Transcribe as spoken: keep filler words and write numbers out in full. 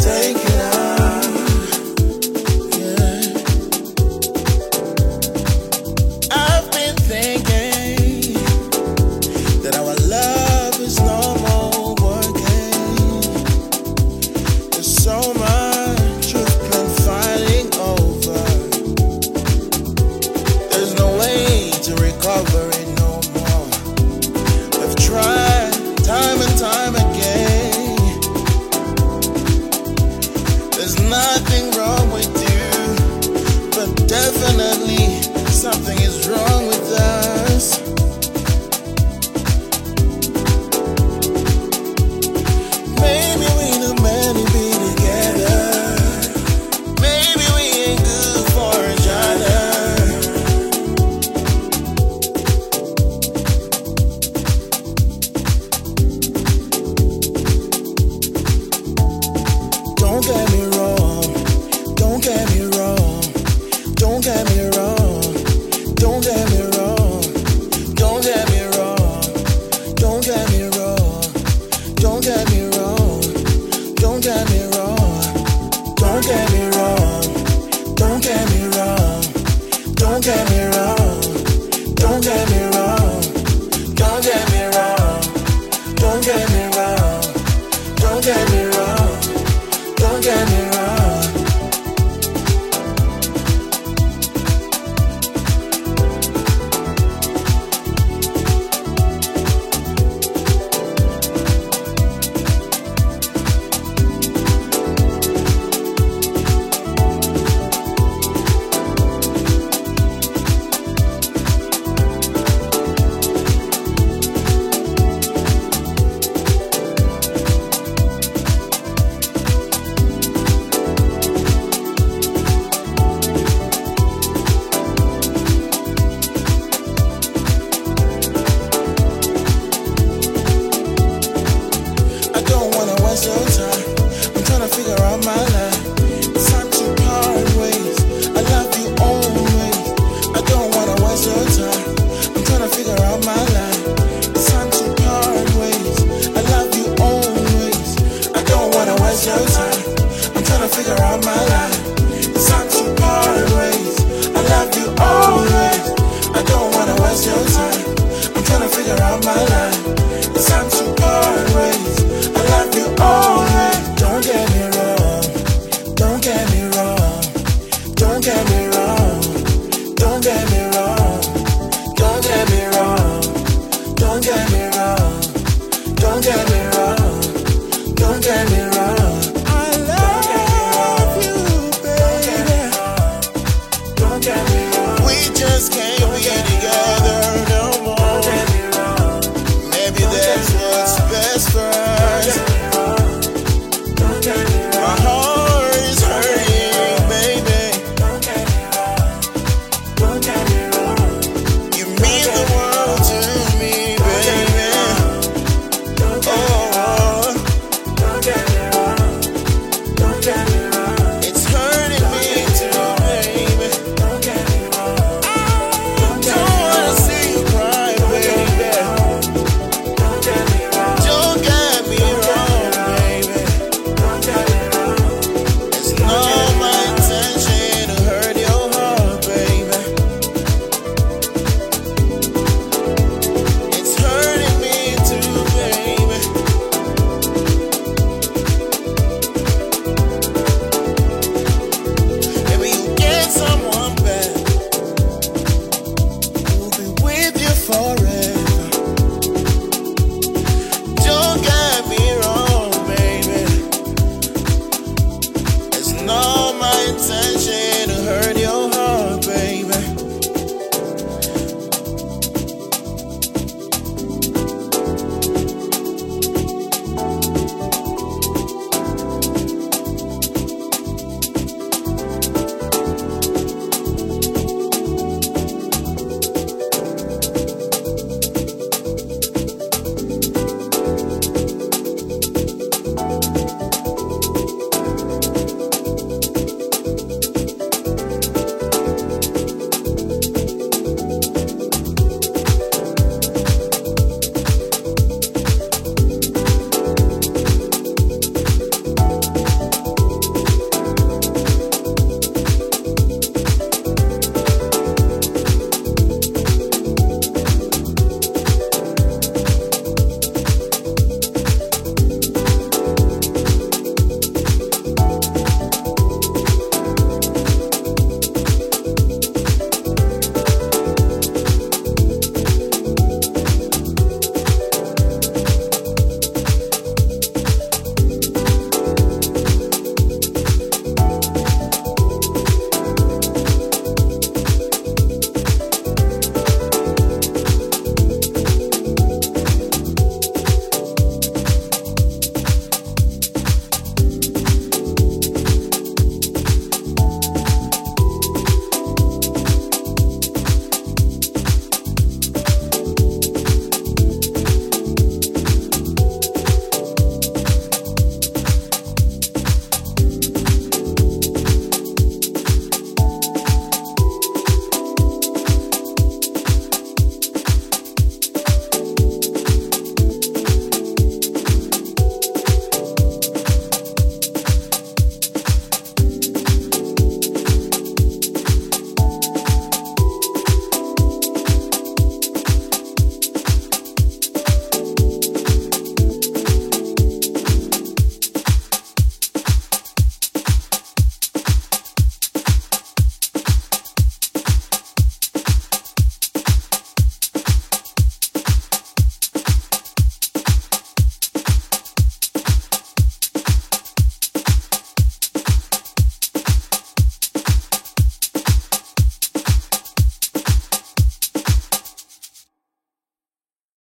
take it out. Yeah. I've been thinking that our love is no more working. There's so much you've been fighting over. There's no way to recover it no more. I've tried time and time again. There's nothing wrong with you, but definitely something is wrong with us. Maybe we not meant to be together. Maybe we ain't good for each other. Don't get me wrong, don't get me wrong, don't get me wrong, don't get me wrong, don't get me wrong, don't get me wrong, don't get me wrong, don't get me wrong, don't get me wrong, don't get me wrong, don't get me wrong, don't get me wrong, don't get me wrong, don't get me wrong, don't get me wrong. Don't get me wrong. Your time. I'm trying to figure out my life. It's time to part ways. I love you always. I don't wanna waste your time. I'm trying to figure out my life. It's time to part ways. I love you always. I don't wanna waste your time.